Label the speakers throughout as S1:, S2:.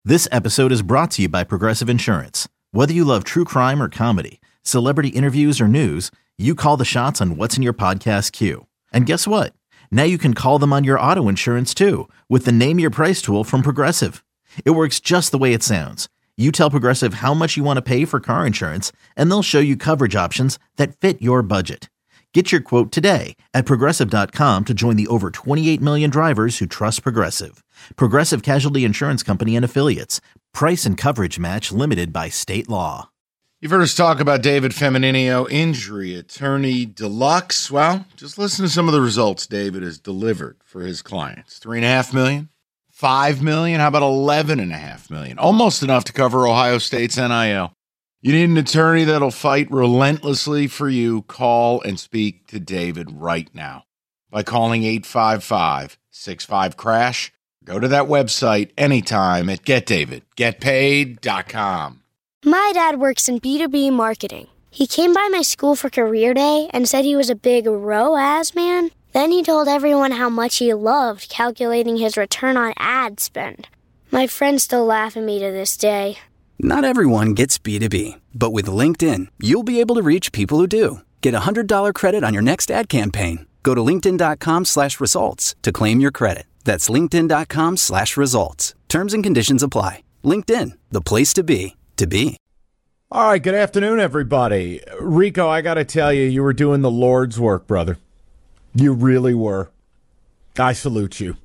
S1: This episode is brought to you by Progressive Insurance. Whether you love true crime or comedy, celebrity interviews or news, you call the shots on what's in your podcast queue. And guess what? Now you can call them on your auto insurance too with the Name Your Price tool from Progressive. It works just the way it sounds. You tell Progressive how much you want to pay for car insurance, and they'll show you coverage options that fit your budget. Get your quote today at Progressive.com to join the over 28 million drivers who trust Progressive. Progressive Casualty Insurance Company and Affiliates. Price and coverage match limited by state law.
S2: You've heard us talk about David Femininio, injury attorney deluxe. Well, just listen to some of the results David has delivered for his clients. $3.5 million, $5 million, how about $11.5 million? Almost enough to cover Ohio State's NIL. You need an attorney that'll fight relentlessly for you. Call and speak to David right now by calling 855-65-CRASH. Go to that website anytime at getdavidgetpaid.com.
S3: My dad works in B2B marketing. He came by my school for career day and said he was a big ROAS man. Then he told everyone how much he loved calculating his return on ad spend. My friends still laugh at me to this day.
S4: Not everyone gets B2B, but with LinkedIn, you'll be able to reach people who do. Get a $100 credit on your next ad campaign. Go to linkedin.com/results to claim your credit. That's linkedin.com/results. Terms and conditions apply. LinkedIn, the place to be, to be.
S5: All right, good afternoon, everybody. Rico, I got to tell you, you were doing the Lord's work, brother. You really were. I salute you.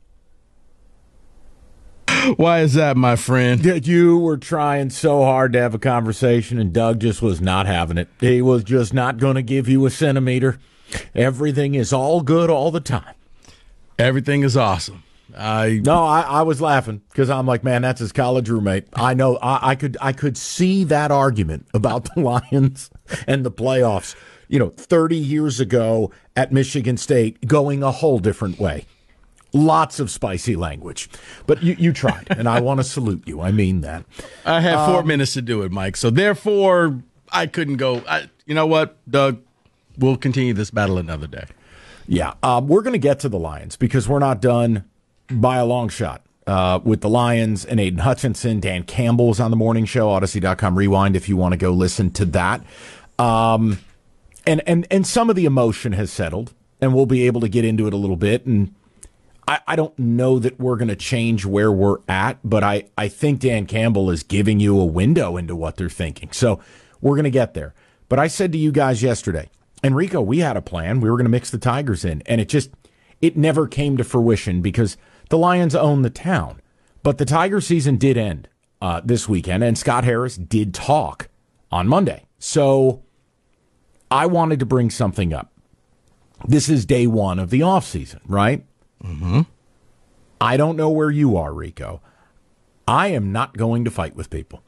S6: Why is that, my friend?
S5: You were trying so hard to have a conversation, and Doug just was not having it. He was just not going to give you a centimeter. Everything is all good all the time.
S6: Everything is awesome.
S5: I was laughing because I'm like, man, that's his college roommate. I know. I could see that argument about the Lions and the playoffs, 30 years ago at Michigan State going a whole different way. Lots of spicy language. But you tried, and I want to salute you. I mean that.
S6: I had 4 minutes to do it, Mike. So, therefore, I couldn't go. You know what, Doug? We'll continue this battle another day.
S5: Yeah, we're going to get to the Lions because we're not done by a long shot with the Lions and Aiden Hutchinson. Dan Campbell's on the morning show, Odyssey.com Rewind, if you want to go listen to that. And some of the emotion has settled, and we'll be able to get into it a little bit. And I don't know that we're going to change where we're at, but I think Dan Campbell is giving you a window into what they're thinking. So we're going to get there. But I said to you guys yesterday, Enrico, we had a plan. We were going to mix the Tigers in, and it never came to fruition because the Lions own the town. But the Tiger season did end this weekend, and Scott Harris did talk on Monday. So I wanted to bring something up. This is day one of the offseason, right?
S6: Mm-hmm.
S5: I don't know where you are, Rico. I am not going to fight with people.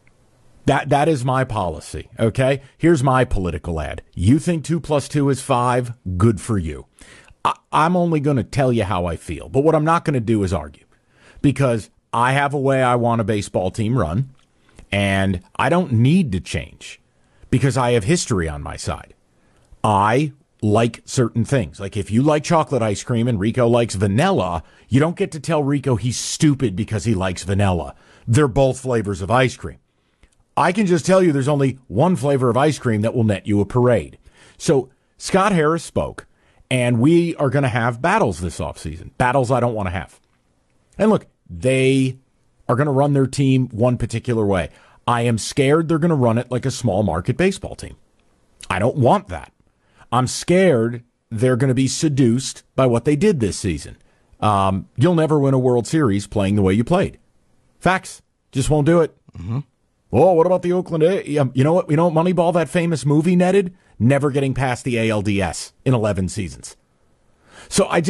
S5: That is my policy, okay? Here's my political ad. You think 2 + 2 is 5? Good for you. I'm only going to tell you how I feel. But what I'm not going to do is argue. Because I have a way I want a baseball team run. And I don't need to change. Because I have history on my side. I like certain things. Like if you like chocolate ice cream and Rico likes vanilla, you don't get to tell Rico he's stupid because he likes vanilla. They're both flavors of ice cream. I can just tell you there's only one flavor of ice cream that will net you a parade. So Scott Harris spoke, and we are going to have battles this offseason. Battles I don't want to have. And look, they are going to run their team one particular way. I am scared they're going to run it like a small market baseball team. I don't want that. I'm scared they're going to be seduced by what they did this season. You'll never win a World Series playing the way you played. Facts. Just won't do it.
S6: Mm-hmm.
S5: Oh, what about the Oakland A's? You know what Moneyball, that famous movie, netted? Never getting past the ALDS in 11 seasons. So I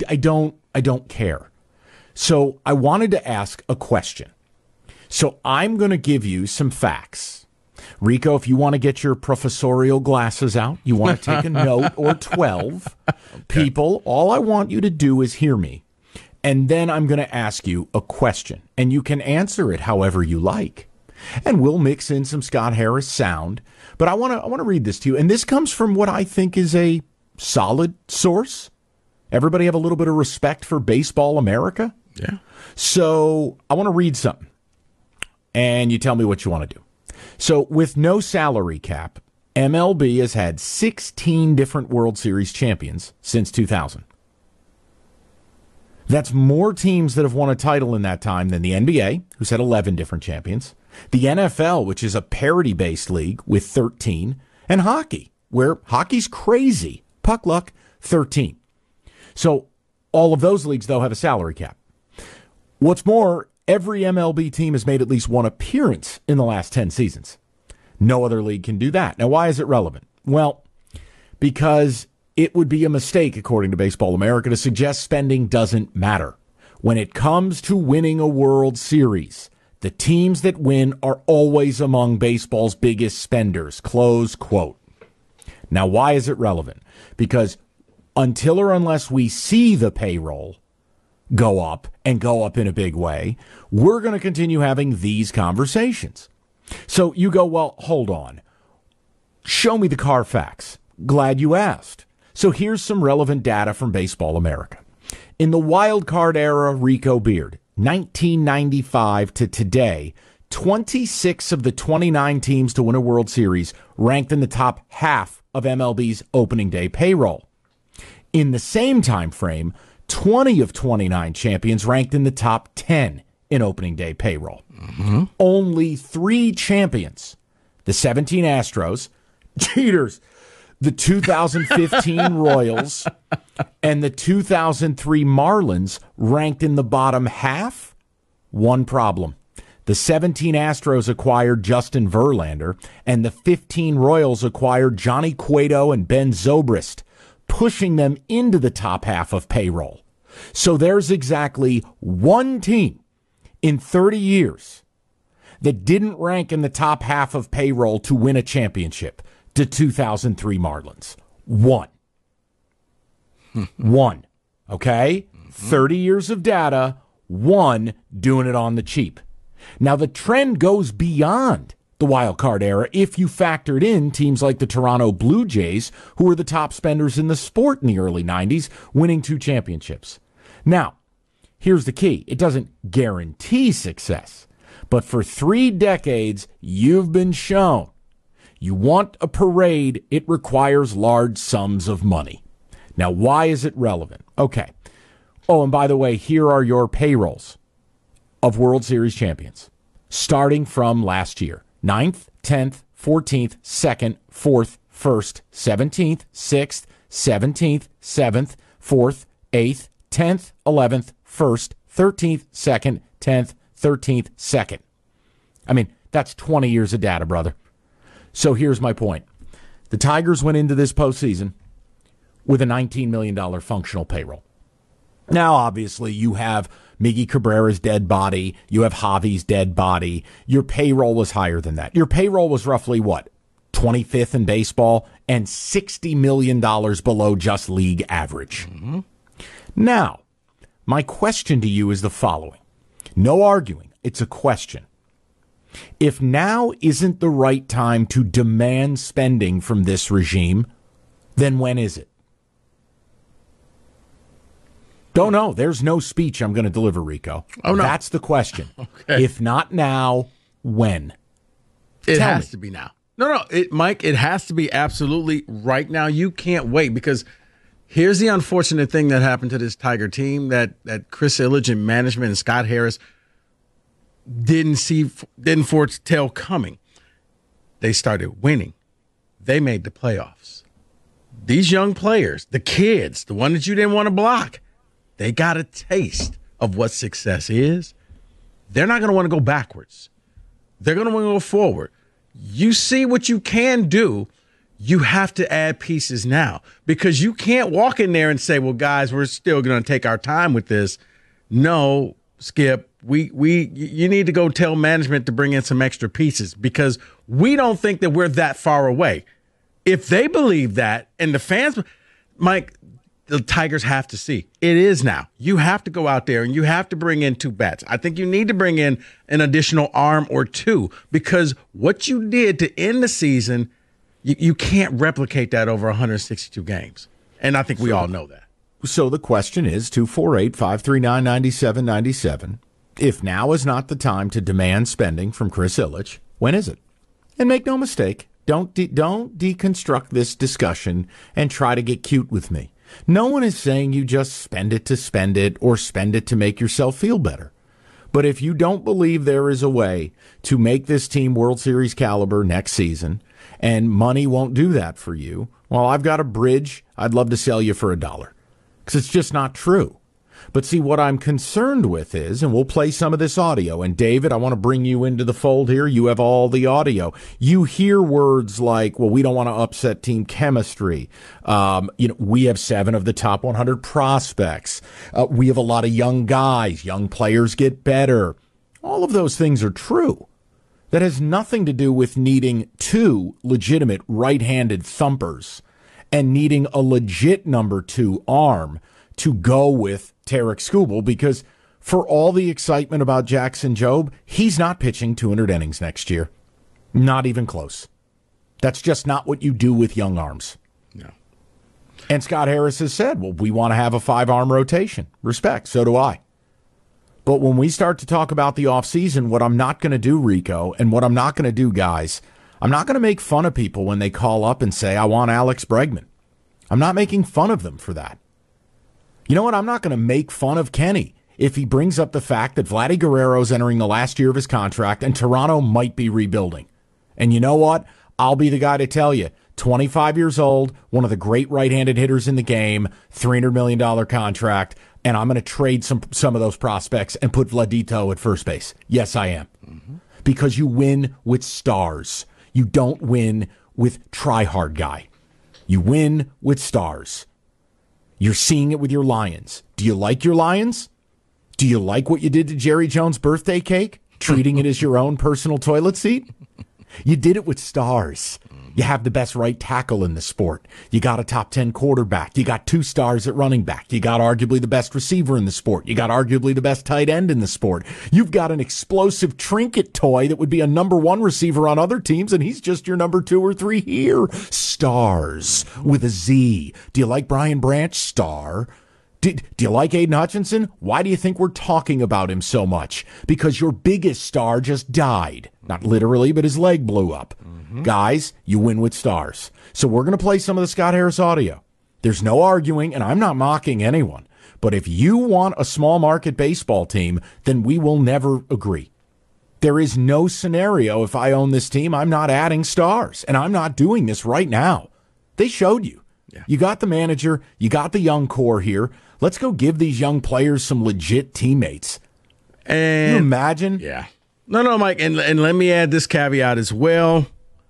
S5: don't care. So I wanted to ask a question. So I'm going to give you some facts. Rico, if you want to get your professorial glasses out, you want to take a note or 12. Okay. People, all I want you to do is hear me. And then I'm going to ask you a question. And you can answer it however you like. And we'll mix in some Scott Harris sound. But I want to read this to you. And this comes from what I think is a solid source. Everybody have a little bit of respect for Baseball America?
S6: Yeah.
S5: So I want to read something. and you tell me what you want to do. So with no salary cap, MLB has had 16 different World Series champions since 2000. That's more teams that have won a title in that time than the NBA, who's had 11 different champions, the NFL, which is a parity-based league with 13, and hockey, where hockey's crazy. Puck luck, 13. So all of those leagues, though, have a salary cap. What's more, every MLB team has made at least one appearance in the last 10 seasons. No other league can do that. Now, why is it relevant? Well, because it would be a mistake, according to Baseball America, to suggest spending doesn't matter. When it comes to winning a World Series, the teams that win are always among baseball's biggest spenders, close quote. Now, why is it relevant? Because until or unless we see the payroll go up and go up in a big way, we're going to continue having these conversations. So you go, well, hold on. Show me the Carfax. Glad you asked. So here's some relevant data from Baseball America. In the wild card era, Rico Beard, 1995 to today, 26 of the 29 teams to win a World Series ranked in the top half of MLB's opening day payroll. In the same time frame, 20 of 29 champions ranked in the top 10 in opening day payroll. Mm-hmm. Only 3 champions, the 17 Astros, cheaters, the 2015 Royals, and the 2003 Marlins ranked in the bottom half. One problem. The 17 Astros acquired Justin Verlander, and the 15 Royals acquired Johnny Cueto and Ben Zobrist, pushing them into the top half of payroll. So there's exactly one team in 30 years that didn't rank in the top half of payroll to win a championship. The 2003 Marlins. One. One. Okay? 30 years of data, one doing it on the cheap. Now, the trend goes beyond the wild card era if you factored in teams like the Toronto Blue Jays, who were the top spenders in the sport in the early 90s, winning 2 championships. Now, here's the key. It doesn't guarantee success, but for 3 decades, you've been shown you want a parade, it requires large sums of money. Now, why is it relevant? Okay. Oh, and by the way, here are your payrolls of World Series champions, starting from last year. 9th, 10th, 14th, 2nd, 4th, 1st, 17th, 6th, 17th, 7th, 4th, 8th, 10th, 11th, 1st, 13th, 2nd, 10th, 13th, 2nd. I mean, that's 20 years of data, brother. So here's my point. The Tigers went into this postseason with a $19 million functional payroll. Now, obviously, you have Miggy Cabrera's dead body. You have Javi's dead body. Your payroll was higher than that. Your payroll was roughly, what, 25th in baseball and $60 million below just league average. Mm-hmm. Now, my question to you is the following. No arguing. It's a question. If now isn't the right time to demand spending from this regime, then when is it? Don't know. There's no speech I'm going to deliver, Rico. Oh, no. That's the question. Okay. If not now, when?
S6: It has to be now. No, Mike, it has to be absolutely right now. You can't wait, because here's the unfortunate thing that happened to this Tiger team that Chris Ilitch and management and Scott Harris didn't foretell coming. They started winning. They made the playoffs. These young players, the kids, the one that you didn't want to block, they got a taste of what success is. They're not going to want to go backwards. They're going to want to go forward. You see what you can do. You have to add pieces now, because you can't walk in there and say, well, guys, we're still going to take our time with this. No, Skip, you need to go tell management to bring in some extra pieces, because we don't think that we're that far away. If they believe that, and the fans, Mike, the Tigers have to see it is now. You have to go out there and you have to bring in 2 bats. I think you need to bring in an additional arm or 2, because what you did to end the season, you can't replicate that over 162 games. And I think we all know that.
S5: So the question is 248-539-9797. If now is not the time to demand spending from Chris Ilitch, when is it? And make no mistake, don't deconstruct this discussion and try to get cute with me. No one is saying you just spend it or spend it to make yourself feel better. But if you don't believe there is a way to make this team World Series caliber next season, and money won't do that for you, well, I've got a bridge I'd love to sell you for $1. Because it's just not true. But see, what I'm concerned with is, and we'll play some of this audio, and David, I want to bring you into the fold here. You have all the audio. You hear words like, well, we don't want to upset team chemistry. We have 7 of the top 100 prospects. We have a lot of young guys. Young players get better. All of those things are true. That has nothing to do with needing 2 legitimate right-handed thumpers and needing a legit number 2 arm to go with Tarik Skubal, because for all the excitement about Jackson Jobe, he's not pitching 200 innings next year. Not even close. That's just not what you do with young arms.
S6: No.
S5: And Scott Harris has said, well, we want to have a 5-arm rotation. Respect, so do I. But when we start to talk about the offseason, what I'm not going to do, Rico, and what I'm not going to do, guys, I'm not going to make fun of people when they call up and say, I want Alex Bregman. I'm not making fun of them for that. You know what? I'm not going to make fun of Kenny if he brings up the fact that Vladdy Guerrero's entering the last year of his contract and Toronto might be rebuilding. And you know what? I'll be the guy to tell you, 25 years old, one of the great right-handed hitters in the game, $300 million contract, and I'm going to trade some of those prospects and put Vladito at first base. Yes, I am. Mm-hmm. Because you win with stars. You don't win with try-hard guy. You win with stars. You're seeing it with your Lions. Do you like your Lions? Do you like what you did to Jerry Jones' birthday cake? Treating it as your own personal toilet seat? You did it with stars. You have the best right tackle in the sport. You got a top 10 quarterback. You got 2 stars at running back. You got arguably the best receiver in the sport. You got arguably the best tight end in the sport. You've got an explosive trinket toy that would be a number 1 receiver on other teams, and he's just your number 2 or 3 here. Stars with a Z. Do you like Brian Branch? Star. Do you like Aiden Hutchinson? Why do you think we're talking about him so much? Because your biggest star just died. Not literally, but his leg blew up. Mm-hmm. Guys, you win with stars. So we're going to play some of the Scott Harris audio. There's no arguing, and I'm not mocking anyone. But if you want a small market baseball team, then we will never agree. There is no scenario if I own this team, I'm not adding stars. And I'm not doing this right now. They showed you. Yeah. You got the manager. You got the young core here. Let's go give these young players some legit teammates.
S6: And
S5: can you imagine?
S6: Yeah. No, Mike, and let me add this caveat as well.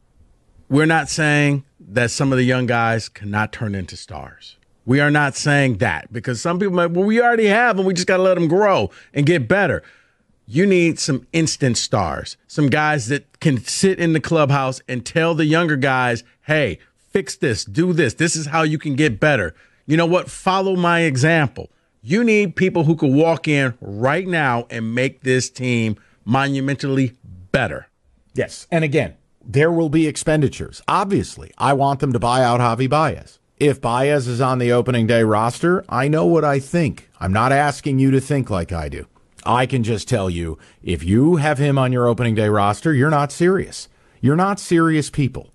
S6: We're not saying that some of the young guys cannot turn into stars. We are not saying that, because some people might, well, we already have them. We just got to let them grow and get better. You need some instant stars, some guys that can sit in the clubhouse and tell the younger guys, hey, fix this, do this. This is how you can get better. You know what? Follow my example. You need people who could walk in right now and make this team monumentally better.
S5: Yes. And again, there will be expenditures. Obviously, I want them to buy out Javi Baez. If Baez is on the opening day roster, I know what I think. I'm not asking you to think like I do. I can just tell you, if you have him on your opening day roster, you're not serious. You're not serious people.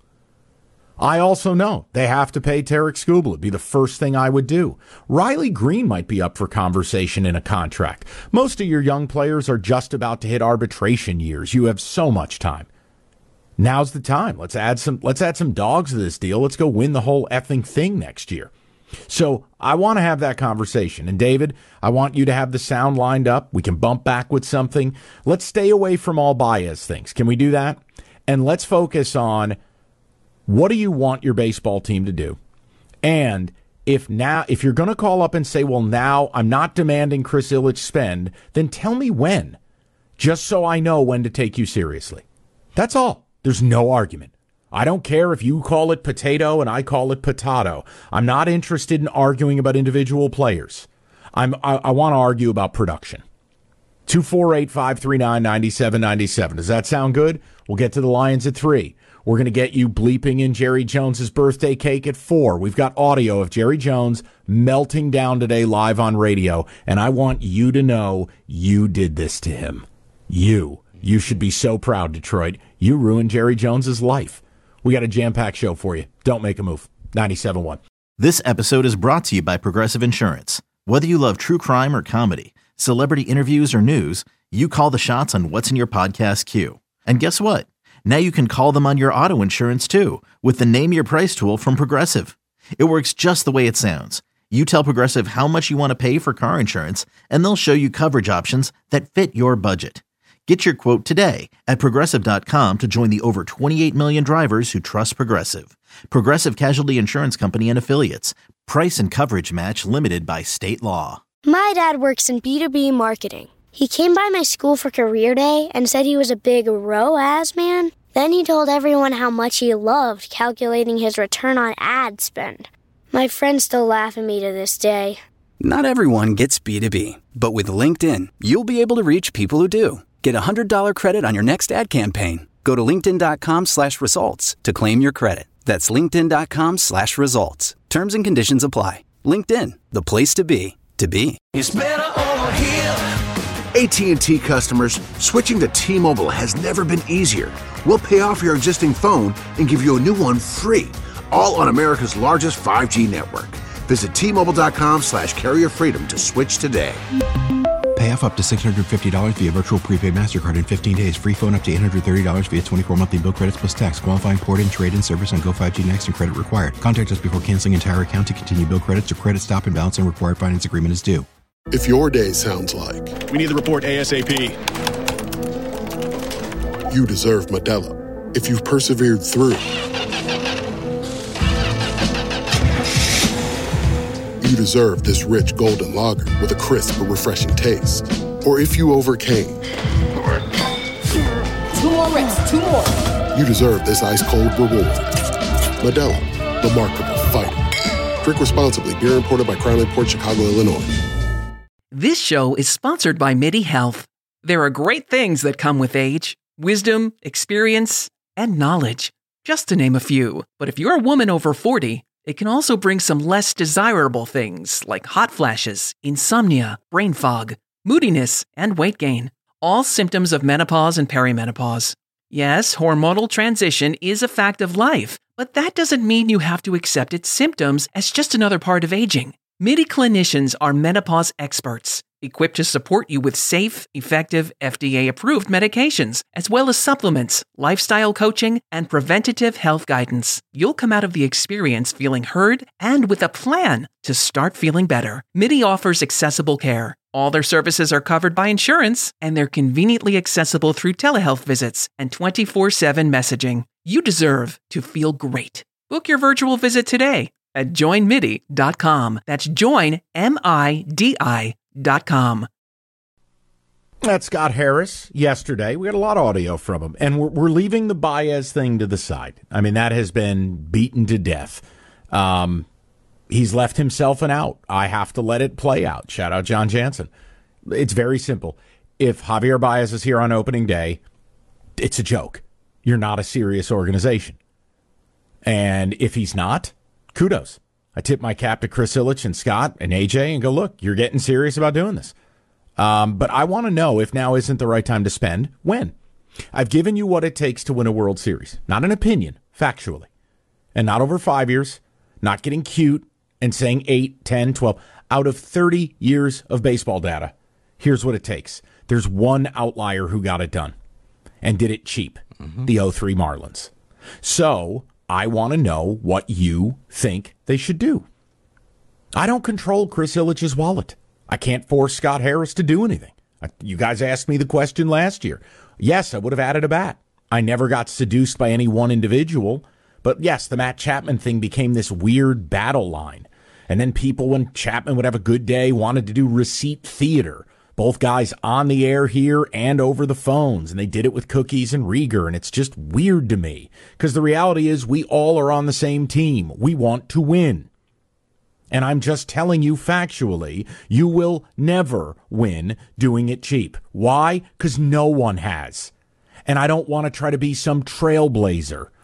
S5: I also know they have to pay Tarik Skubal. It'd be the first thing I would do. Riley Green might be up for conversation in a contract. Most of your young players are just about to hit arbitration years. You have so much time. Now's the time. Let's add some dogs to this deal. Let's go win the whole effing thing next year. So I want to have that conversation. And David, I want you to have the sound lined up. We can bump back with something. Let's stay away from all Baez things. Can we do that? And let's focus on, what do you want your baseball team to do? And if you're going to call up and say, well, now I'm not demanding Chris Ilitch spend, then tell me when, just so I know when to take you seriously. That's all. There's no argument. I don't care if you call it potato and I call it potato. I'm not interested in arguing about individual players. I want to argue about production. 248-539-9797. Does that sound good? We'll get to the Lions at 3. We're going to get you bleeping in Jerry Jones's birthday cake at 4. We've got audio of Jerry Jones melting down today live on radio, and I want you to know you did this to him. You should be so proud, Detroit. You ruined Jerry Jones's life. We got a jam-packed show for you. Don't make a move. 97.1.
S1: This episode is brought to you by Progressive Insurance. Whether you love true crime or comedy, celebrity interviews or news, you call the shots on what's in your podcast queue. And guess what? Now you can call them on your auto insurance too with the Name Your Price tool from Progressive. It works just the way it sounds. You tell Progressive how much you want to pay for car insurance, and they'll show you coverage options that fit your budget. Get your quote today at Progressive.com to join the over 28 million drivers who trust Progressive. Progressive Casualty Insurance Company and Affiliates. Price and coverage match limited by state law.
S3: My dad works in B2B marketing. He came by my school for career day and said he was a big ROAS man. Then he told everyone how much he loved calculating his return on ad spend. My friends still laugh at me to this day.
S4: Not everyone gets B2B, but with LinkedIn, you'll be able to reach people who do. Get a $100 credit on your next ad campaign. Go to linkedin.com/results to claim your credit. That's linkedin.com/results. Terms and conditions apply. LinkedIn, the place to be, to be.
S7: It's better over here.
S8: AT&T customers, switching to T-Mobile has never been easier. We'll pay off your existing phone and give you a new one free, all on America's largest 5G network. Visit T-Mobile.com/carrier freedom to switch today.
S9: Pay off up to $650 via virtual prepaid MasterCard in 15 days. Free phone up to $830 via 24 monthly bill credits plus tax. Qualifying port-in, trade-in service on Go5G Next and credit required. Contact us before canceling entire account to continue bill credits or credit stop and balance and required finance agreement is due.
S10: If your day sounds like...
S11: We need the report ASAP.
S10: You deserve Modelo. If you've persevered through... You deserve this rich golden lager with a crisp but refreshing taste. Or if you overcame...
S12: 2 more reps, 2 more.
S10: You deserve this ice-cold reward. Modelo, the mark of a fighter. Drink responsibly. Beer imported by Crown Imports, Chicago, Illinois.
S13: This show is sponsored by MIDI Health. There are great things that come with age. Wisdom, experience, and knowledge. Just to name a few. But if you're a woman over 40... it can also bring some less desirable things like hot flashes, insomnia, brain fog, moodiness, and weight gain. All symptoms of menopause and perimenopause. Yes, hormonal transition is a fact of life, but that doesn't mean you have to accept its symptoms as just another part of aging. MIDI clinicians are menopause experts, equipped to support you with safe, effective, FDA-approved medications, as well as supplements, lifestyle coaching, and preventative health guidance. You'll come out of the experience feeling heard and with a plan to start feeling better. MIDI offers accessible care. All their services are covered by insurance, and they're conveniently accessible through telehealth visits and 24/7 messaging. You deserve to feel great. Book your virtual visit today at joinmidi.com. That's joinmidi.com.
S5: That's Scott Harris yesterday. We got a lot of audio from him, and we're leaving the Baez thing to the side. I mean, that has been beaten to death. He's left himself an out. I have to let it play out. Shout out John Jansen. It's very simple. If Javier Baez is here on opening day, it's a joke. You're not a serious organization. And if he's not, kudos. I tip my cap to Chris Ilitch and Scott and AJ and go, look, you're getting serious about doing this. But I want to know if now isn't the right time to spend. When? I've given you what it takes to win a World Series. Not an opinion, factually. And not over 5 years, not getting cute and saying 8, 10, 12. Out of 30 years of baseball data, here's what it takes. There's one outlier who got it done and did it cheap, the 03 Marlins. So I want to know what you think they should do. I don't control Chris Ilitch's wallet. I can't force Scott Harris to do anything. You guys asked me the question last year. Yes, I would have added a bat. I never got seduced by any one individual. But yes, the Matt Chapman thing became this weird battle line. And then people, when Chapman would have a good day, wanted to do receipt theater. Both guys on the air here and over the phones. And they did it with Cookies and Rieger. And it's just weird to me. Because the reality is we all are on the same team. We want to win. And I'm just telling you factually, you will never win doing it cheap. Why? Because no one has. And I don't want to try to be some trailblazer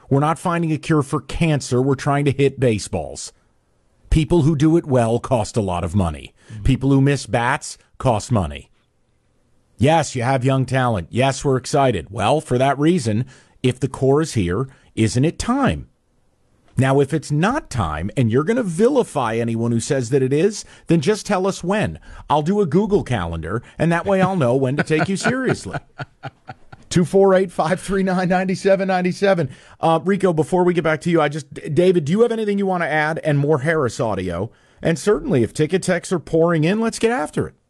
S5: We're not finding a cure for cancer. We're trying to hit baseballs. People who do it well cost a lot of money. People who miss bats cost money. Yes, you have young talent. Yes, we're excited. Well, for that reason, if the core is here, isn't it time? Now, if it's not time and you're going to vilify anyone who says that it is, then just tell us when. I'll do a Google calendar, and that way I'll know when to take you seriously. 248-539-9797. Rico, before we get back to you, David, do you have anything you want to add? And more Harris audio. And certainly, if ticket texts are pouring in, let's get after it.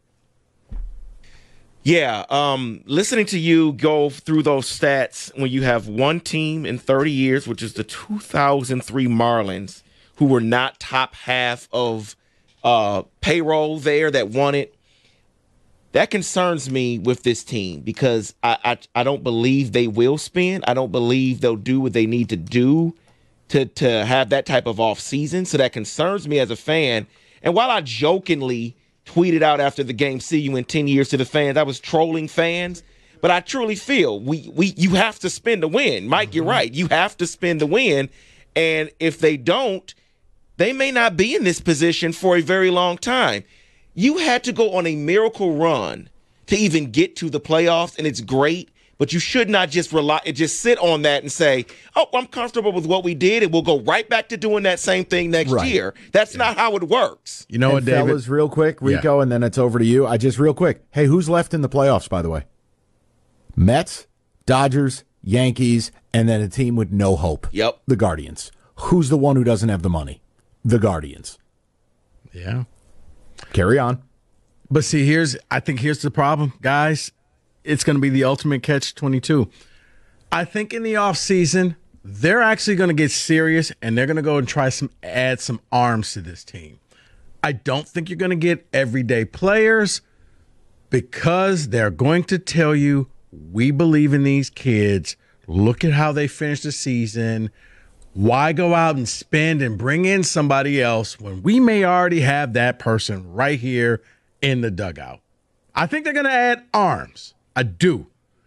S11: Yeah, listening to you go through those stats when you have one team in 30 years, which is the 2003 Marlins, who were not top half of payroll there that won it, that concerns me with this team because I don't believe they will spend. I don't believe they'll do what they need to do to have that type of off season. So that concerns me as a fan. And while I jokingly tweeted out after the game, see you in 10 years to the fans, I was trolling fans, but I truly feel you have to spend to win. Mike, you're right. You have to spend to win. And if they don't, they may not be in this position for a very long time. You had to go on a miracle run to even get to the playoffs, and it's great, but you should not just sit on that and say, oh, I'm comfortable with what we did, and we'll go right back to doing that same thing next year. That's not how it works.
S5: You know what, David? Fellas, real quick, Rico, and then it's over to you. Real quick. Hey, who's left in the playoffs, by the way? Mets, Dodgers, Yankees, and then a team with no hope.
S11: Yep.
S5: The Guardians. Who's the one who doesn't have the money? The Guardians.
S6: Yeah.
S5: Carry on.
S6: But see, I think here's the problem, guys. It's going to be the ultimate catch-22. I think in the offseason, they're actually going to get serious, and they're going to go and try add some arms to this team. I don't think you're going to get everyday players because they're going to tell you, we believe in these kids. Look at how they finished the season. Why go out and spend and bring in somebody else when we may already have that person right here in the dugout? I think they're going to add arms. I do.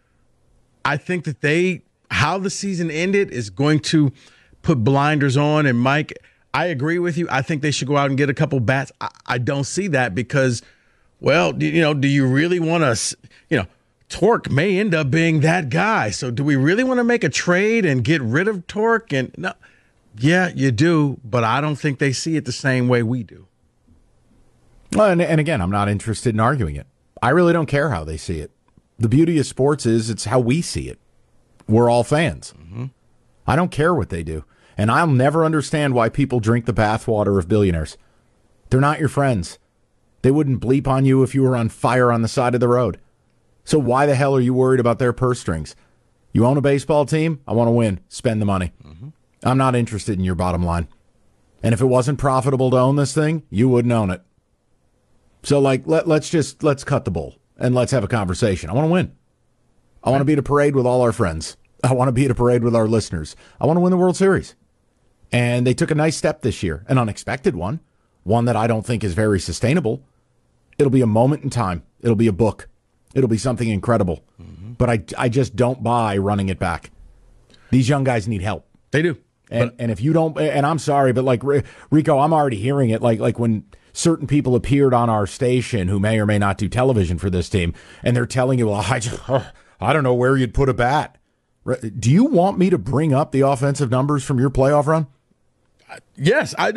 S6: I think that how the season ended is going to put blinders on. And Mike, I agree with you. I think they should go out and get a couple bats. I don't see that because, well, do you really want to, Torque may end up being that guy. So do we really want to make a trade and get rid of Torque? And no, yeah, you do, but I don't think they see it the same way we do.
S5: Well, and again, I'm not interested in arguing it. I really don't care how they see it. The beauty of sports is it's how we see it. We're all fans. Mm-hmm. I don't care what they do. And I'll never understand why people drink the bathwater of billionaires. They're not your friends. They wouldn't bleep on you if you were on fire on the side of the road. So why the hell are you worried about their purse strings? You own a baseball team? I want to win. Spend the money. Mm-hmm. I'm not interested in your bottom line. And if it wasn't profitable to own this thing, you wouldn't own it. So let's cut the bull and let's have a conversation. I want to win. I want to be at a parade with all our friends. I want to be at a parade with our listeners. I want to win the World Series. And they took a nice step this year, an unexpected one that I don't think is very sustainable. It'll be a moment in time. It'll be a book. It'll be something incredible. Mm-hmm. But I just don't buy running it back. These young guys need help.
S6: They do.
S5: And if you don't, and I'm sorry, but like Rico, I'm already hearing it. Like when certain people appeared on our station who may or may not do television for this team, and they're telling you, well, I don't know where you'd put a bat. Do you want me to bring up the offensive numbers from your playoff run?
S6: Yes, I'm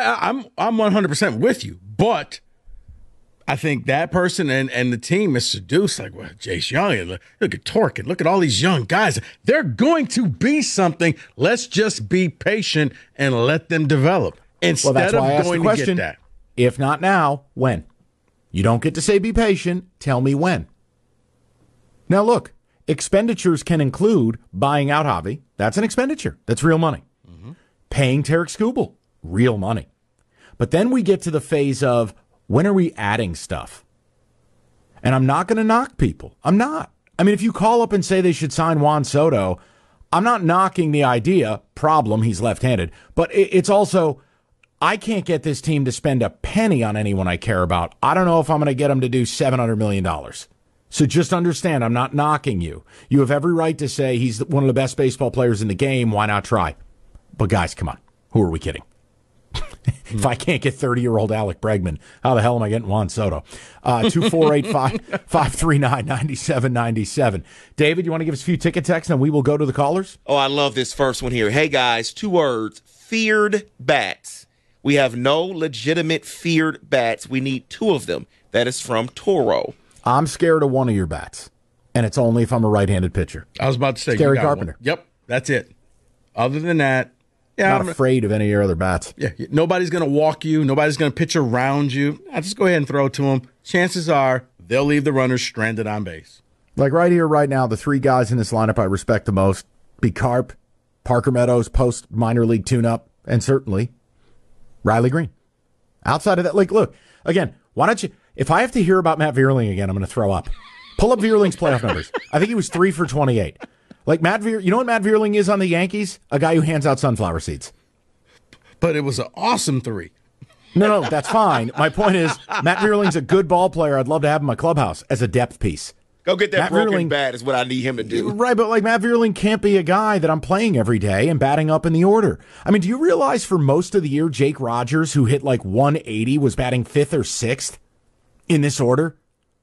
S6: 100% with you, but I think that person and the team is seduced. Like, well, Jace Young, look at Torque, and look at all these young guys. They're going to be something. Let's just be patient and let them develop instead of going to get that.
S5: If not now, when? You don't get to say be patient. Tell me when. Now, look, expenditures can include buying out Javi. That's an expenditure. That's real money. Mm-hmm. Paying Tarek Skubal. Real money. But then we get to the phase of, when are we adding stuff? And I'm not going to knock people. I'm not. I mean, if you call up and say they should sign Juan Soto, I'm not knocking the idea. Problem, he's left-handed. But it's also, I can't get this team to spend a penny on anyone I care about. I don't know if I'm going to get them to do $700 million. So just understand, I'm not knocking you. You have every right to say he's one of the best baseball players in the game. Why not try? But guys, come on. Who are we kidding? If I can't get 30-year-old Alec Bregman, how the hell am I getting Juan Soto? 248-539-9797. David, you want to give us a few ticket texts and we will go to the callers?
S11: Oh, I love this first one here. Hey, guys, 2 words, feared bats. We have no legitimate feared bats. We need 2 of them. That is from Toro.
S5: I'm scared of one of your bats, and it's only if I'm a right-handed pitcher.
S6: I was about to say.
S5: Gary Carpenter.
S6: One. Yep, that's it. Other than that,
S5: yeah, I'm not afraid of any of your other bats.
S6: Yeah, nobody's going to walk you. Nobody's going to pitch around you. I just go ahead and throw it to them. Chances are they'll leave the runners stranded on base.
S5: Like right here, right now, the 3 guys in this lineup I respect the most: be Carp, Parker Meadows, post minor league tune-up, and certainly Riley Green. Outside of that, like, look, again, why don't you, if I have to hear about Matt Vierling again, I'm going to throw up. Pull up Vierling's playoff numbers. I think he was 3 for 28. Like you know what Matt Vierling is on the Yankees? A guy who hands out sunflower seeds.
S6: But it was an awesome 3.
S5: No, that's fine. My point is, Matt Vierling's a good ball player. I'd love to have him in my clubhouse as a depth piece.
S11: Go get that
S5: Matt
S11: broken
S5: Vierling,
S11: bat is what I need him to do.
S5: Right, but like Matt Vierling can't be a guy that I'm playing every day and batting up in the order. I mean, do you realize for most of the year, Jake Rogers, who hit like 180, was batting 5th or 6th in this order?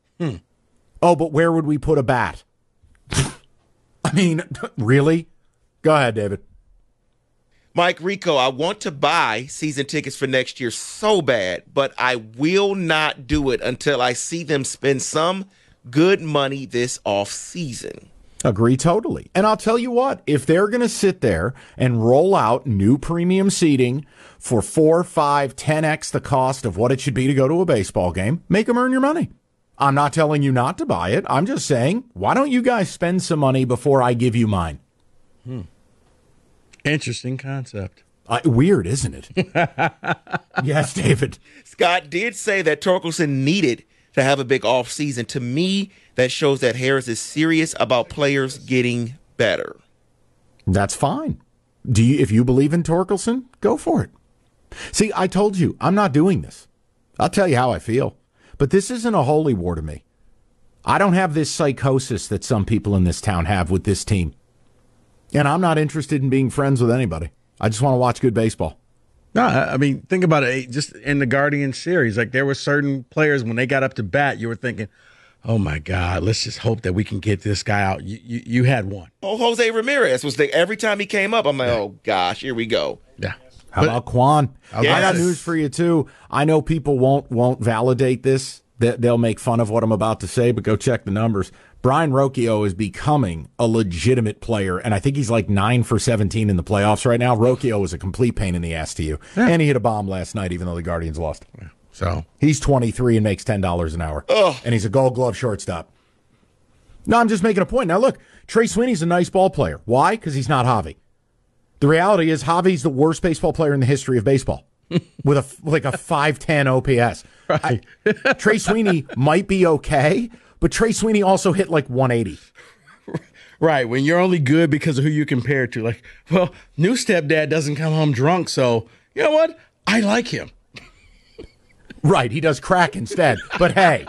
S5: Oh, but where would we put a bat? I mean, really? Go ahead, David.
S11: Mike Rico, I want to buy season tickets for next year so bad, but I will not do it until I see them spend some good money this off season.
S5: Agree totally. And I'll tell you what, if they're going to sit there and roll out new premium seating for 4, 5, 10x the cost of what it should be to go to a baseball game, make them earn your money. I'm not telling you not to buy it. I'm just saying, why don't you guys spend some money before I give you mine?
S6: Interesting concept.
S5: Weird, isn't it? Yes, David.
S11: Scott did say that Torkelson needed to have a big offseason. To me, that shows that Harris is serious about players getting better.
S5: That's fine. If you believe in Torkelson, go for it. See, I told you, I'm not doing this. I'll tell you how I feel. But this isn't a holy war to me. I don't have this psychosis that some people in this town have with this team. And I'm not interested in being friends with anybody. I just want to watch good baseball.
S6: No, I mean, think about it. Just in the Guardians series, like there were certain players when they got up to bat, you were thinking, oh my God, let's just hope that we can get this guy out. You had one.
S11: Oh, Jose Ramirez was every time he came up, I'm like, oh gosh, here we go.
S6: Yeah.
S5: How about Quan?
S11: Yes.
S5: I got news for you too. I know people won't validate this. They'll make fun of what I'm about to say, but go check the numbers. Brian Rocchio is becoming a legitimate player, and I think he's like 9 for 17 in the playoffs right now. Rocchio was a complete pain in the ass to you, and he hit a bomb last night, even though the Guardians lost.
S6: Yeah. So
S5: he's 23 and makes $10 an hour, and he's a Gold Glove shortstop. No, I'm just making a point. Now look, Trey Sweeney's a nice ball player. Why? Because he's not Javi. The reality is Javi's the worst baseball player in the history of baseball. With a 510 OPS. Right. Trey Sweeney might be okay, but Trey Sweeney also hit like 180.
S6: Right, when you're only good because of who you compare it to. Like, well, new stepdad doesn't come home drunk, so you know what? I like him.
S5: Right, he does crack instead. But hey.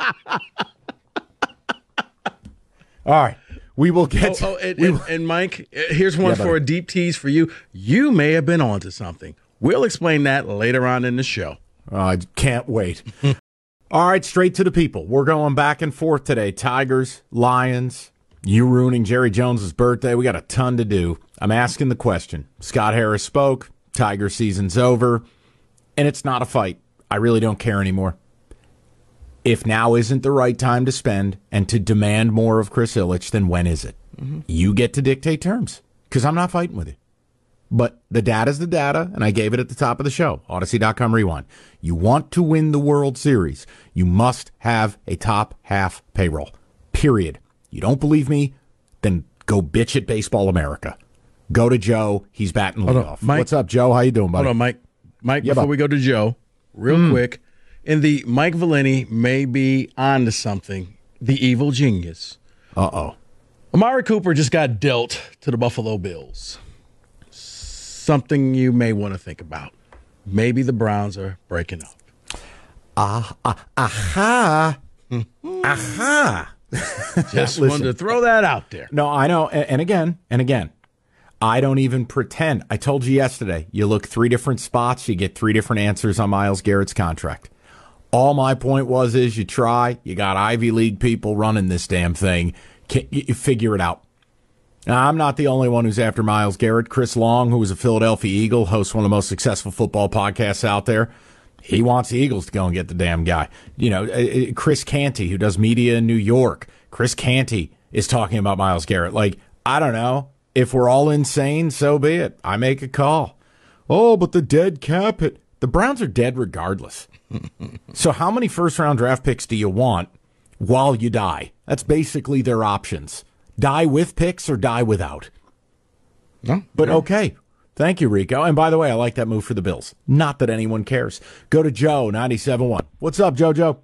S5: All right. We will get
S6: and Mike, here's one for a deep tease for you. You may have been onto something. We'll explain that later on in the show.
S5: I can't wait. All right, straight to the people. We're going back and forth today. Tigers, Lions, you ruining Jerry Jones's birthday. We got a ton to do. I'm asking the question. Scott Harris spoke. Tiger season's over. And it's not a fight. I really don't care anymore. If now isn't the right time to spend and to demand more of Chris Ilitch, then when is it? Mm-hmm. You get to dictate terms because I'm not fighting with you. But the data's the data, and I gave it at the top of the show, Odyssey.com Rewind. You want to win the World Series, you must have a top half payroll, period. You don't believe me? Then go bitch at Baseball America. Go to Joe. He's batting leadoff. What's up, Joe? How you doing, buddy?
S6: Hold on, Mike. Mike, before we go to Joe, real quick, in the Mike Valeni may be on to something, the evil genius.
S5: Uh-oh.
S6: Amari Cooper just got dealt to the Buffalo Bills. Something you may want to think about. Maybe the Browns are breaking up.
S5: Aha.
S6: Just wanted to throw that out there.
S5: No, I know. And again, I don't even pretend. I told you yesterday, you look 3 different spots, you get 3 different answers on Myles Garrett's contract. All my point is you try. You got Ivy League people running this damn thing. You figure it out. Now, I'm not the only one who's after Myles Garrett. Chris Long, who was a Philadelphia Eagle, hosts one of the most successful football podcasts out there. He wants the Eagles to go and get the damn guy. You know, Chris Canty, who does media in New York. Chris Canty is talking about Myles Garrett. Like, I don't know. If we're all insane, so be it. I make a call. Oh, but the dead cap hit. The Browns are dead regardless. So how many first-round draft picks do you want while you die? That's basically their options. Die with picks or die without.
S6: No,
S5: but okay. Thank you, Rico. And by the way, I like that move for the Bills. Not that anyone cares. Go to Joe, 97.1. What's up, JoJo?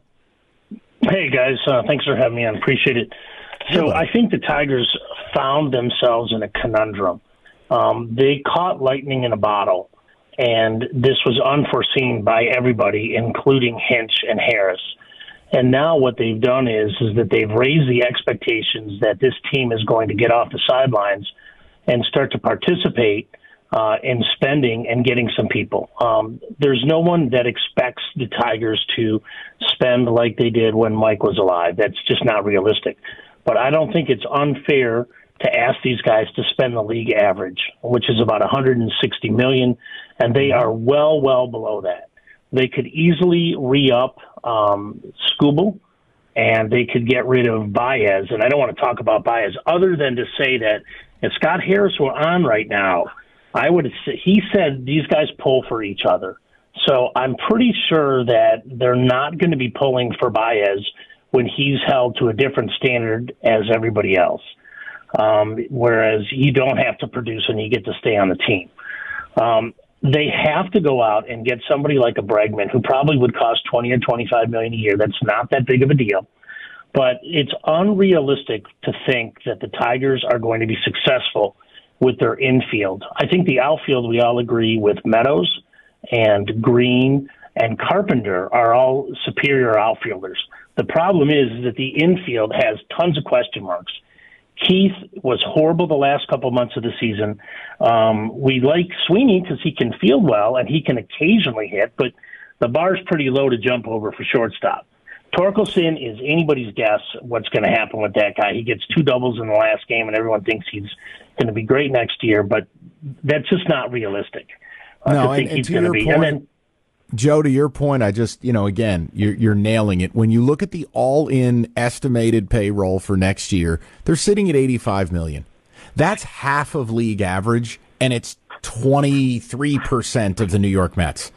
S12: Hey, guys. Thanks for having me on. Appreciate it. So I think the Tigers found themselves in a conundrum. They caught lightning in a bottle, and this was unforeseen by everybody, including Hinch and Harris. And now what they've done is that they've raised the expectations that this team is going to get off the sidelines and start to participate in spending and getting some people. There's no one that expects the Tigers to spend like they did when Mike was alive. That's just not realistic. But I don't think it's unfair to ask these guys to spend the league average, which is about $160 million, and they are well below that. They could easily re-up Skubal, and they could get rid of Baez. And I don't want to talk about Baez other than to say that if Scott Harris were on right now, he said these guys pull for each other. So I'm pretty sure that they're not going to be pulling for Baez when he's held to a different standard as everybody else. Whereas you don't have to produce and you get to stay on the team. They have to go out and get somebody like a Bregman, who probably would cost $20 or $25 million a year. That's not that big of a deal. But it's unrealistic to think that the Tigers are going to be successful with their infield. I think the outfield, we all agree with Meadows and Green and Carpenter are all superior outfielders. The problem is that the infield has tons of question marks. Keith was horrible the last couple months of the season. We like Sweeney because he can field well and he can occasionally hit, but the bar's pretty low to jump over for shortstop. Torkelson is anybody's guess what's going to happen with that guy. He gets 2 doubles in the last game, and everyone thinks he's going to be great next year, but that's just not realistic.
S5: No, and to your point, and then, Joe, to your point, I just, again, you're nailing it. When you look at the all-in estimated payroll for next year, they're sitting at $85 million. That's half of league average, and it's 23% of the New York Mets.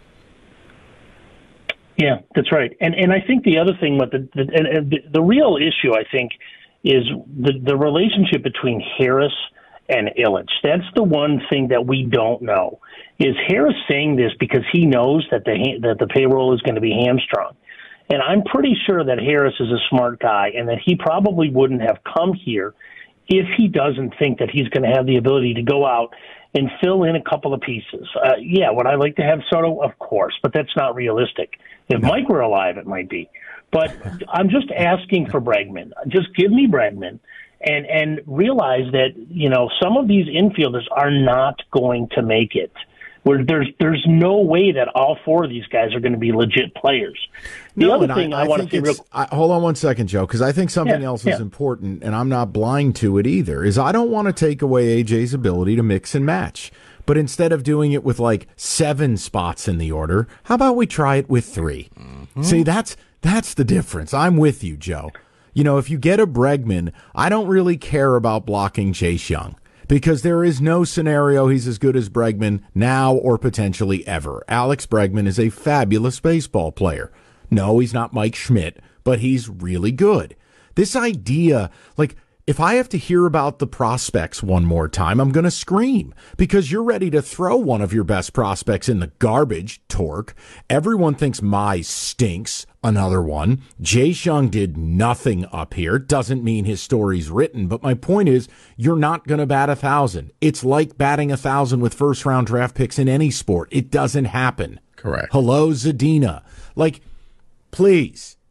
S12: Yeah, that's right. And I think the other thing with the real issue, I think, is the relationship between Harris and Ilitch. That's the one thing that we don't know. Is Harris saying this because he knows that the payroll is going to be hamstrung? And I'm pretty sure that Harris is a smart guy and that he probably wouldn't have come here if he doesn't think that he's going to have the ability to go out and fill in a couple of pieces. Would I like to have Soto? Of course, but that's not realistic. If Mike were alive, it might be. But I'm just asking for Bregman. Just give me Bregman and realize that, some of these infielders are not going to make it. There's no way that all 4 of these guys are going to be legit players. The other thing I want to say
S5: hold on one second, Joe, because I think something else is important, and I'm not blind to it either, is I don't want to take away AJ's ability to mix and match. But instead of doing it with like 7 spots in the order, how about we try it with 3? Mm-hmm. See, that's the difference. I'm with you, Joe. If you get a Bregman, I don't really care about blocking Chase Young, because there is no scenario he's as good as Bregman now or potentially ever. Alex Bregman is a fabulous baseball player. No, he's not Mike Schmidt, but he's really good. This idea, if I have to hear about the prospects one more time, I'm going to scream, because you're ready to throw one of your best prospects in the garbage, Torque. Everyone thinks Mize stinks, another one. Jace Young did nothing up here. Doesn't mean his story's written, but my point is, you're not going to bat 1,000. It's like batting 1,000 with first-round draft picks in any sport. It doesn't happen.
S6: Correct.
S5: Hello, Zadina. Please.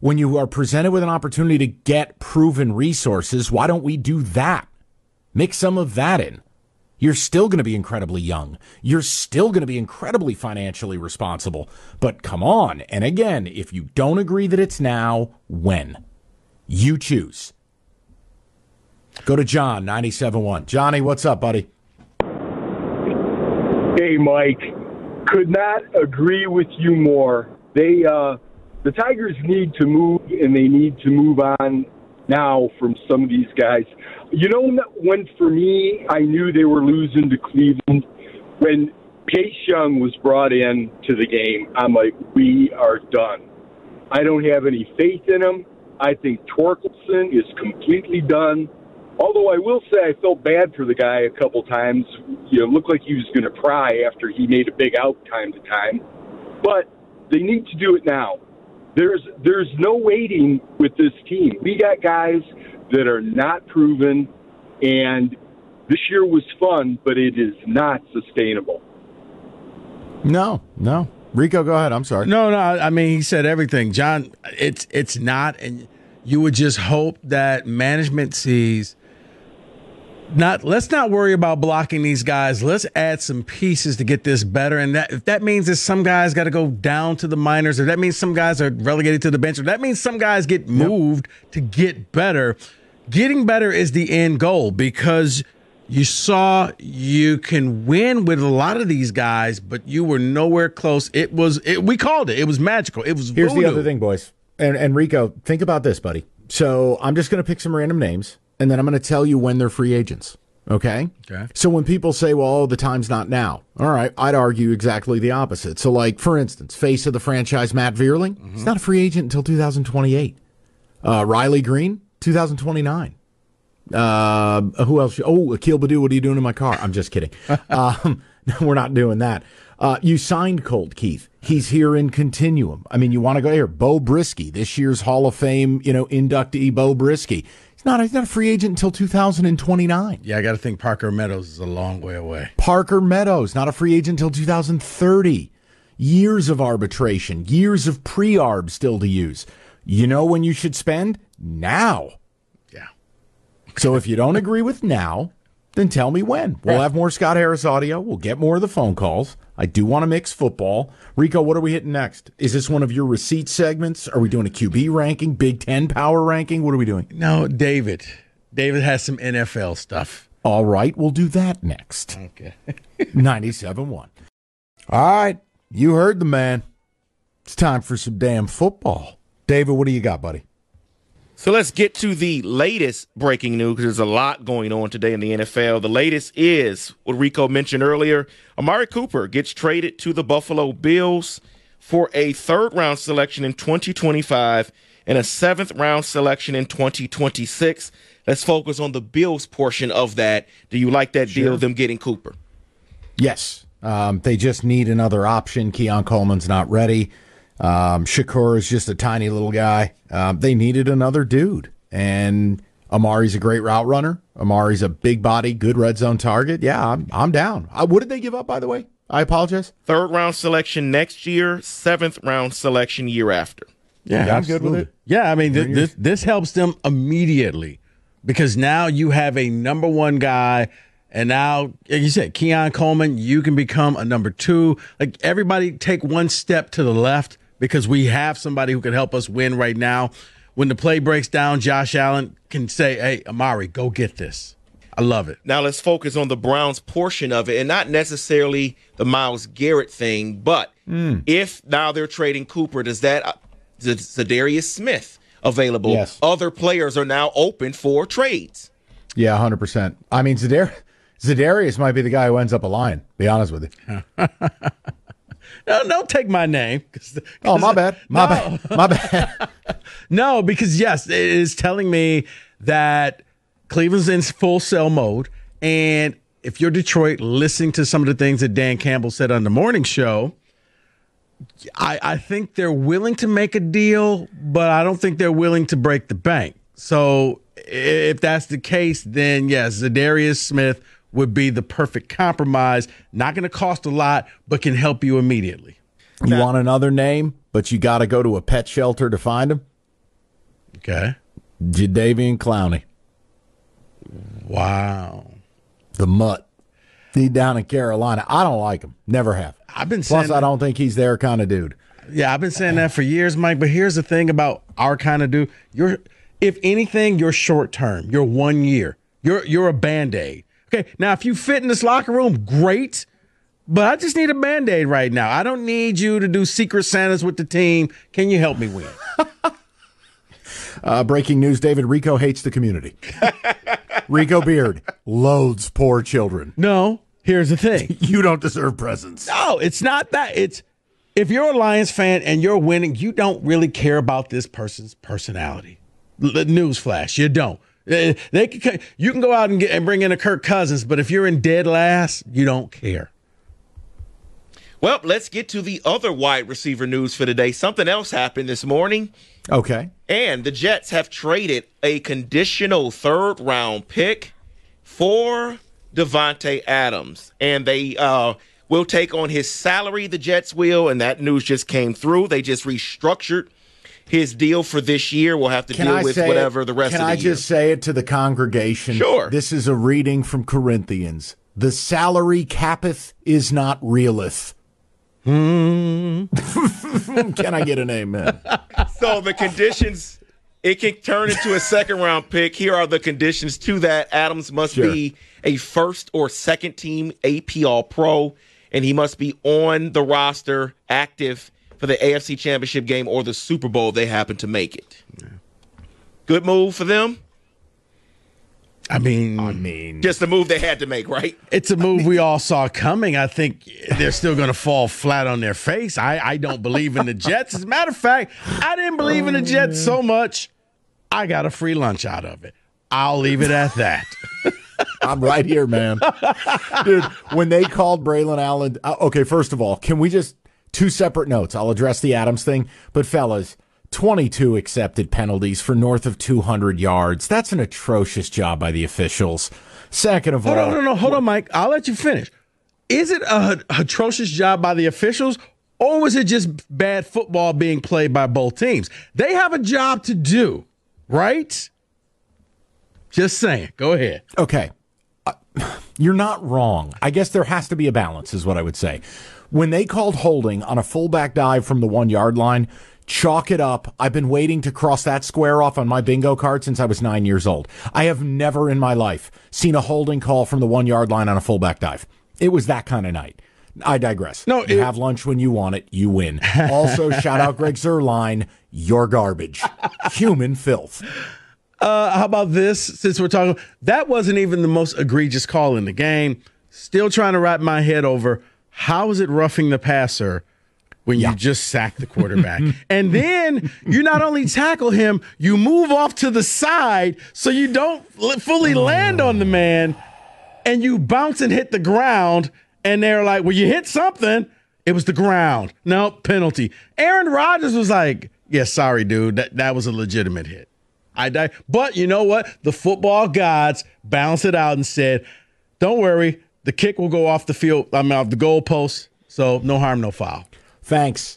S5: When you are presented with an opportunity to get proven resources, why don't we do that? Mix some of that in. You're still going to be incredibly young. You're still going to be incredibly financially responsible. But come on. And again, if you don't agree that it's now, when? You choose. Go to John, 97.1. Johnny, what's up, buddy?
S14: Hey, Mike. Could not agree with you more. The Tigers need to move, and they need to move on now from some of these guys. You know, when for me, I knew they were losing to Cleveland, when Pace Young was brought in to the game, I'm like, we are done. I don't have any faith in him. I think Torkelson is completely done. Although I will say I felt bad for the guy a couple times. You know, looked like he was going to cry after he made a big out time to time. But they need to do it now. There's no waiting with this team. We got guys that are not proven, and this year was fun, but it is not sustainable.
S5: No. Rico, go ahead. I'm sorry.
S6: No. I mean, he said everything, John. It's not, and you would just hope that management sees. Let's not worry about blocking these guys. Let's add some pieces to get this better. And if that means that some guys got to go down to the minors, or that means some guys are relegated to the bench, or that means some guys get moved to get better. Getting better is the end goal, because you saw you can win with a lot of these guys, but you were nowhere close. We called it. It was magical. It was
S5: Here's
S6: voodoo.
S5: the other thing, boys. And Rico, think about this, buddy. So I'm just going to pick some random names, and then I'm going to tell you when they're free agents. Okay? So when people say, well, the time's not now. All right, I'd argue exactly the opposite. So, like, for instance, face of the franchise, Matt Vierling, he's not a free agent until 2028. Riley Green, 2029. Who else? Oh, Akil Baddoo, what are you doing in my car? I'm just kidding. No, we're not doing that. You signed Colt Keith. He's here in Continuum. I mean, you want to go here. Bo Brisky, this year's Hall of Fame, inductee Bo Brisky. He's not a free agent until 2029.
S6: Yeah, I got to think Parker Meadows is a long way away.
S5: Parker Meadows, not a free agent until 2030. Years of arbitration, years of pre-arb still to use. You know when you should spend? Now.
S6: Yeah.
S5: So if you don't agree with now, then tell me when. We'll have more Scott Harris audio. We'll get more of the phone calls. I do want to mix football. Rico, what are we hitting next? Is this one of your receipt segments? Are we doing a QB ranking, Big Ten power ranking? What are we doing?
S6: No, David. David has some NFL stuff.
S5: All right, we'll do that next.
S6: Okay.
S5: 97.1. All right, you heard the man. It's time for some damn football. David, what do you got, buddy?
S11: So let's get to the latest breaking news, because there's a lot going on today in the NFL. The latest is what Rico mentioned earlier. Amari Cooper gets traded to the Buffalo Bills for a third-round selection in 2025 and a seventh-round selection in 2026. Let's focus on the Bills portion of that. Do you like that deal, them getting Cooper?
S5: Yes. They just need another option. Keon Coleman's not ready. Shakur is just a tiny little guy. They needed another dude. And Amari's a great route runner. Amari's a big body, good red zone target. Yeah, I'm down. What did they give up, by the way? I apologize.
S11: Third-round selection next year, seventh-round selection year after.
S6: Yeah,
S5: I'm good with it.
S6: Yeah, I mean, this helps them immediately, because now you have a number one guy. And now, like you said, Keon Coleman, you can become a number two. Like, everybody take one step to the left, because we have somebody who can help us win right now. When the play breaks down, Josh Allen can say, hey, Amari, go get this. I love it.
S11: Now let's focus on the Browns portion of it, and not necessarily the Myles Garrett thing, but if now they're trading Cooper, does that Zadarius Smith available?
S5: Yes.
S11: Other players are now open for trades.
S5: Yeah, 100%. I mean, Zadarius might be the guy who ends up a Lion, be honest with you.
S6: No, don't take my name.
S5: Oh, my bad. My bad.
S6: No, because, yes, it is telling me that Cleveland's in full sell mode. And if you're Detroit, listening to some of the things that Dan Campbell said on the morning show, I think they're willing to make a deal, but I don't think they're willing to break the bank. So if that's the case, then, yes, Zadarius Smith would be the perfect compromise. Not going to cost a lot, but can help you immediately.
S5: You want another name, but you got to go to a pet shelter to find him?
S6: Okay.
S5: Jadeveon Clowney.
S6: Wow.
S5: The mutt. He's down in Carolina. I don't like him. Never have.
S6: I've been saying
S5: Plus, I don't think he's their kind of dude.
S6: Yeah, I've been saying that for years, Mike. But here's the thing about our kind of dude. If anything, you're short term. You're 1 year. You're a Band-Aid. Okay, now if you fit in this locker room, great. But I just need a Band-Aid right now. I don't need you to do Secret Santas with the team. Can you help me win?
S5: Breaking news, David. Rico hates the community. Rico Beard loathes poor children.
S6: No, here's the thing.
S5: You don't deserve presents.
S6: No, it's not that. It's if you're a Lions fan and you're winning, you don't really care about this person's personality. Newsflash, you don't. You can go out and bring in a Kirk Cousins, but if you're in dead last, you don't care.
S11: Well, let's get to the other wide receiver news for today. Something else happened this morning.
S5: Okay.
S11: And the Jets have traded a conditional third-round pick for Davante Adams. And they will take on his salary, the Jets will, and that news just came through. They just restructured his deal for this year. We'll have to deal with whatever the rest of the year.
S5: Can I just say it to the congregation?
S11: Sure.
S5: This is a reading from Corinthians. The salary capeth is not reeleth. Can I get an amen?
S11: So the conditions, it can turn into a second-round pick. Here are the conditions to that. Adams must be a first or second team AP All-Pro, and he must be on the roster, active for the AFC Championship game or the Super Bowl if they happen to make it. Yeah. Good move for them?
S6: I mean,
S11: just the move they had to make, right?
S6: It's a move we all saw coming. I think they're still going to fall flat on their face. I don't believe in the Jets. As a matter of fact, I didn't believe in the Jets so much, I got a free lunch out of it. I'll leave it at that.
S5: I'm right here, man. Dude, when they called Braylon Allen, okay, first of all, can we just, two separate notes. I'll address the Adams thing, but fellas, 22 accepted penalties for north of 200 yards. That's an atrocious job by the officials. Second of all...
S6: Hold on, Mike. I'll let you finish. Is it an atrocious job by the officials, or was it just bad football being played by both teams? They have a job to do, right? Just saying. Go ahead.
S5: Okay. You're not wrong. I guess there has to be a balance, is what I would say. When they called holding on a fullback dive from the 1 yard line, chalk it up. I've been waiting to cross that square off on my bingo card since I was 9 years old. I have never in my life seen a holding call from the 1 yard line on a fullback dive. It was that kind of night. I digress.
S6: No,
S5: you have lunch when you want it. You win. Also, shout out Greg Zuerlein. You're garbage. Human filth.
S6: How about this? Since we're talking, that wasn't even the most egregious call in the game. Still trying to wrap my head over how is it roughing the passer when you just sack the quarterback. And then you not only tackle him, you move off to the side so you don't fully land on the man, and you bounce and hit the ground, and they're like, well, you hit something. It was the ground. No, penalty. Aaron Rodgers was like, yeah, sorry, dude. That was a legitimate hit. But you know what? The football gods balanced it out and said, don't worry, the kick will go off the field, off the goalpost, so no harm, no foul.
S5: Thanks.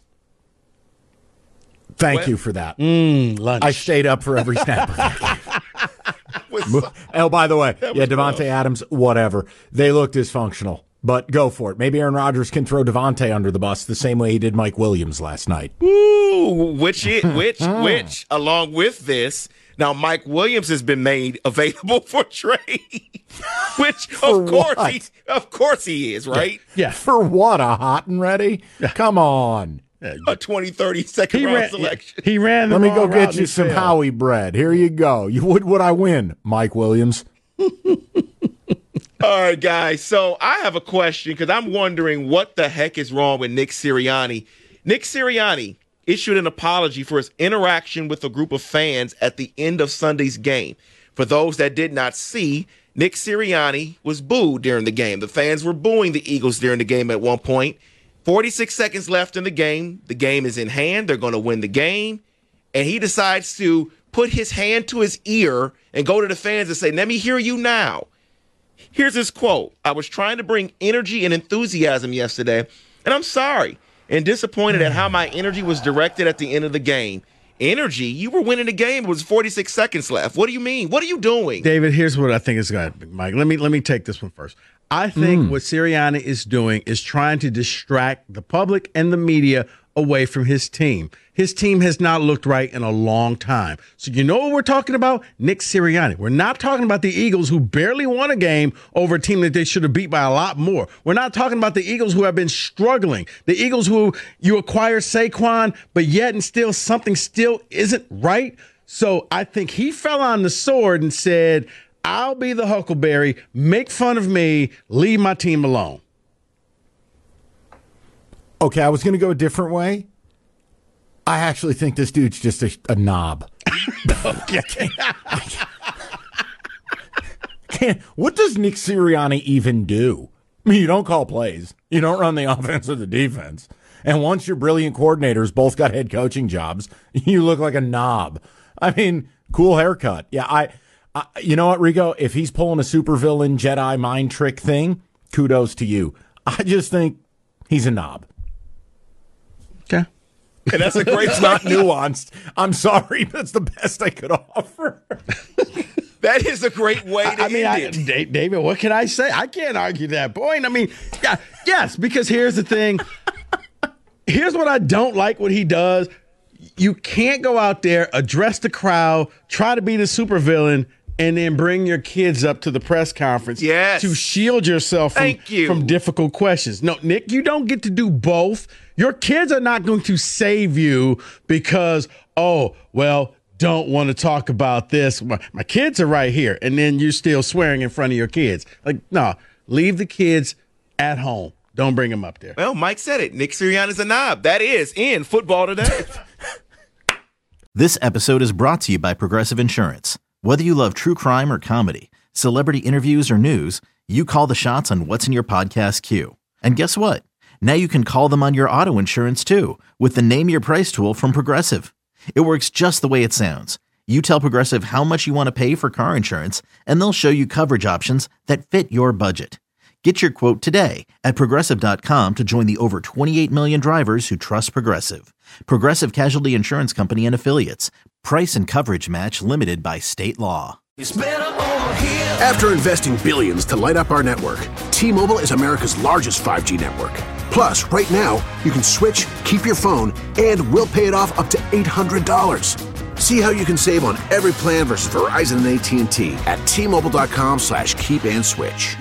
S5: Thank you for that.
S6: Lunch.
S5: I stayed up for every snap of that game. Oh, by the way, Davante Adams, whatever. They look dysfunctional, but go for it. Maybe Aaron Rodgers can throw Davante under the bus the same way he did Mike Williams last night.
S11: Ooh, which, along with this, now Mike Williams has been made available for trade. Which, of course he is, right?
S6: Yeah.
S5: For what, a hot and ready? Come on.
S11: A 2030 second round selection.
S6: He ran the
S5: Let me
S6: wrong
S5: go
S6: route
S5: get you some Howie bread. Here you go. Would I win, Mike Williams?
S11: All right, guys. So I have a question because I'm wondering what the heck is wrong with Nick Sirianni. Nick Sirianni issued an apology for his interaction with a group of fans at the end of Sunday's game. For those that did not see, Nick Sirianni was booed during the game. The fans were booing the Eagles during the game at one point. 46 seconds left in the game. The game is in hand. They're going to win the game. And he decides to put his hand to his ear and go to the fans and say, let me hear you now. Here's his quote. I was trying to bring energy and enthusiasm yesterday, and I'm sorry and disappointed at how my energy was directed at the end of the game. energy. You were winning the game. It was 46 seconds left. What do you mean? What are you doing?
S6: David, here's what I think is going to happen, Mike. Let me take this one first. I think what Sirianni is doing is trying to distract the public and the media away from his team. His team has not looked right in a long time. So you know what we're talking about? Nick Sirianni. We're not talking about the Eagles, who barely won a game over a team that they should have beat by a lot more. We're not talking about the Eagles who have been struggling. The Eagles who you acquire Saquon, but yet and still something still isn't right. So I think he fell on the sword and said, I'll be the Huckleberry, make fun of me, leave my team alone.
S5: Okay, I was going to go a different way. I actually think this dude's just a knob. What does Nick Sirianni even do? I mean, you don't call plays. You don't run the offense or the defense. And once your brilliant coordinators both got head coaching jobs, you look like a knob. I mean, cool haircut. Yeah, you know what, Rico? If he's pulling a supervillain Jedi mind trick thing, kudos to you. I just think he's a knob.
S6: Okay.
S11: And that's a great.
S5: It's not nuanced. I'm sorry. That's the best I could offer.
S11: That is a great way to end it.
S6: David, what can I say? I can't argue that point. I mean, yes, because here's the thing. Here's what I don't like what he does. You can't go out there, address the crowd, try to be the supervillain, and then bring your kids up to the press conference to shield yourself from difficult questions. No, Nick, you don't get to do both. Your kids are not going to save you because, don't want to talk about this. My kids are right here. And then you're still swearing in front of your kids. Like, no, leave the kids at home. Don't bring them up there.
S11: Well, Mike said it. Nick Sirianni's a knob. That is in Football Today.
S1: This episode is brought to you by Progressive Insurance. Whether you love true crime or comedy, celebrity interviews or news, you call the shots on what's in your podcast queue. And guess what? Now you can call them on your auto insurance too with the Name Your Price tool from Progressive. It works just the way it sounds. You tell Progressive how much you want to pay for car insurance, and they'll show you coverage options that fit your budget. Get your quote today at Progressive.com to join the over 28 million drivers who trust Progressive. Progressive Casualty Insurance Company and Affiliates. Price and coverage match limited by state law.
S8: After investing billions to light up our network, T-Mobile is America's largest 5G network. Plus, right now, you can switch, keep your phone, and we'll pay it off up to $800. See how you can save on every plan versus Verizon and AT&T at T-Mobile.com/keep-and-switch.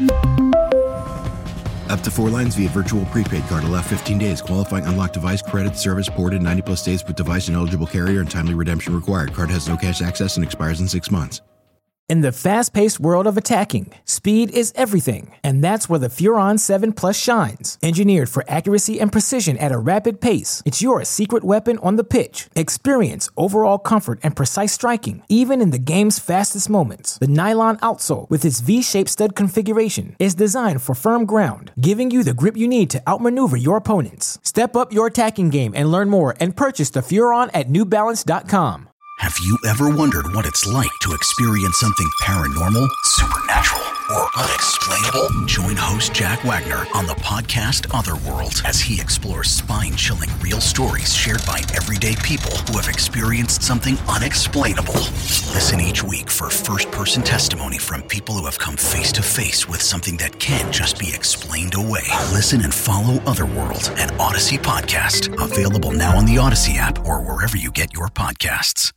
S9: Up to 4 lines via virtual prepaid card. Allow 15 days. Qualifying unlocked device credit. Service ported 90+ days with device and eligible carrier and timely redemption required. Card has no cash access and expires in 6 months.
S15: In the fast-paced world of attacking, speed is everything, and that's where the Furon 7 Plus shines. Engineered for accuracy and precision at a rapid pace, it's your secret weapon on the pitch. Experience overall comfort and precise striking, even in the game's fastest moments. The nylon outsole, with its V-shaped stud configuration, is designed for firm ground, giving you the grip you need to outmaneuver your opponents. Step up your attacking game and learn more and purchase the Furon at NewBalance.com.
S16: Have you ever wondered what it's like to experience something paranormal, supernatural, or unexplainable? Join host Jack Wagner on the podcast Otherworld as he explores spine-chilling real stories shared by everyday people who have experienced something unexplainable. Listen each week for first-person testimony from people who have come face-to-face with something that can't just be explained away. Listen and follow Otherworld, an Odyssey podcast. Available now on the Odyssey app or wherever you get your podcasts.